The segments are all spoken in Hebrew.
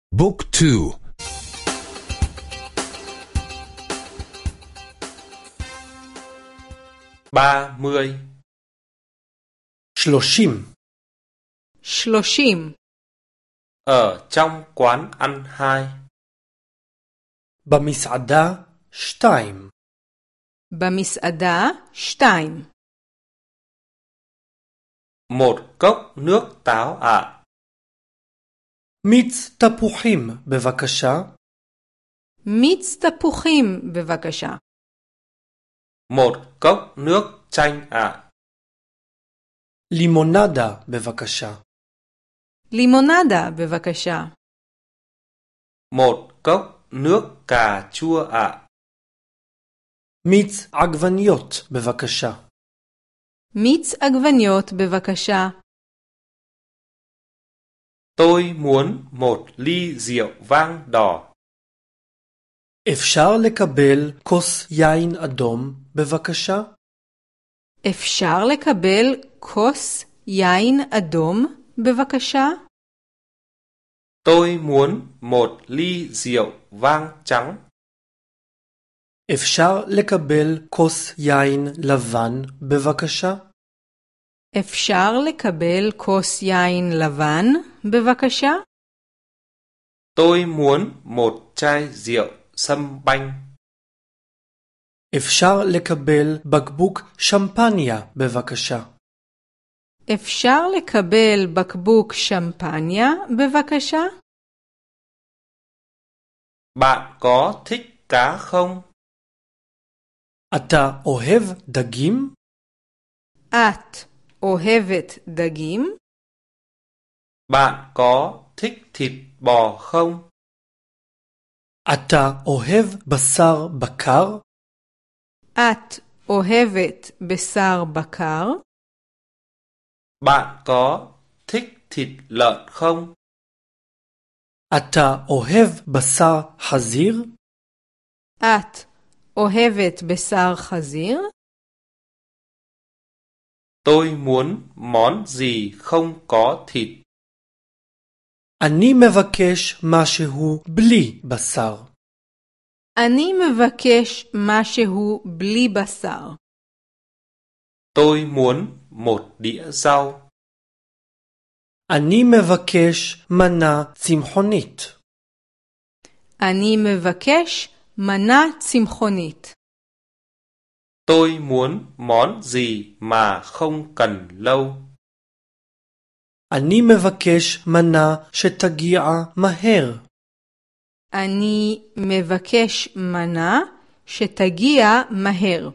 บุ๊กทู 30 30 ở trong quán ăn 2 במסעדה 2 במסעדה 2 một cốc nước táo ạ. מיץ תפוחים בבקשה. מיץ תפוחים בבקשה. một cốc nước chanh ạ. לימונדה בבקשה. לימונדה בבקשה. một cốc nước cà chua ạ. מיץ עגבניות בבקשה. מיץ עגבניות בבקשה. Tôi muốn một ly rượu vang đỏ. אפשר לקבל כוס יין אדום בבקשה? אפשר לקבל כוס יין אדום בבקשה? Tôi muốn một ly rượu vang trắng. אפשר לקבל כוס יין לבן בבקשה? אפשר לקבל כוס יין לבן בבקשה? Tôi muốn một chai rượu sâm banh. אפשר לקבל בקבוק שמפניה בבקשה? אפשר לקבל בקבוק שמפניה בבקשה? Bạn có thích cá không? אתה אוהב דגים? את אוהבת דגים? Bạn có thích thịt bò không? אתה אוהב בשר בקר? את אוהבת בשר בקר? Bạn có thích thịt lợn không? אתה אוהב בשר חזיר? את אוהבת בשר חזיר? Tôi muốn món gì không có thịt. אני מבקש משהו בלי בשר. אני מבקש משהו בלי בשר. Tôi muốn một đĩa rau. אני מבקש מנה צמחונית. אני מבקש מנה צמחונית. Tôi muốn món gì mà không cần lâu. אני מבקש מנה שתגיע מהר. אני מבקש מנה שתגיע מהר.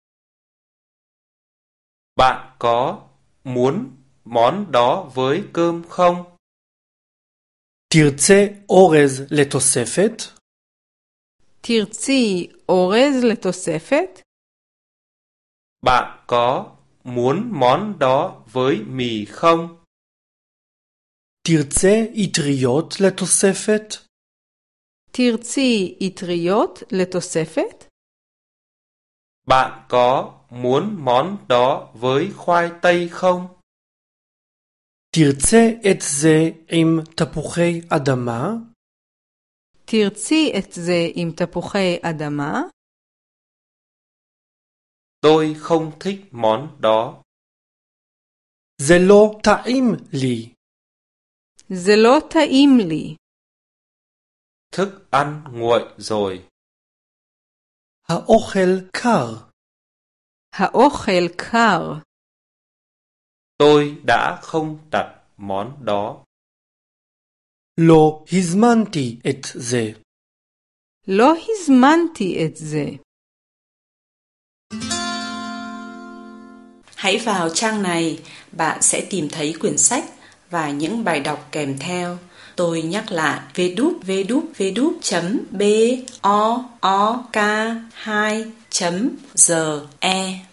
Bạn có muốn món đó với cơm không? תרצה אורז לתוספת? תרצי אורז לתוספת? Bạn có muốn món đó với mì không? תרצה אטריות לתוספת? תרצי אטריות לתוספת? Bạn có muốn món đó với khoai tây không? תרצה את זה עם תפוחי אדמה? תרצי את זה עם תפוחי אדמה? Tôi không thích món đó. זה לא טעים לי. זה לא טעים לי. Thức ăn nguội rồi. האוכל קר. האוכל קר. Tôi đã không đặt món đó. לא הזמנתי את זה. לא הזמנתי את זה. Hãy vào trang này, bạn sẽ tìm thấy quyển sách và những bài đọc kèm theo. Tôi nhắc lại www.book2.ge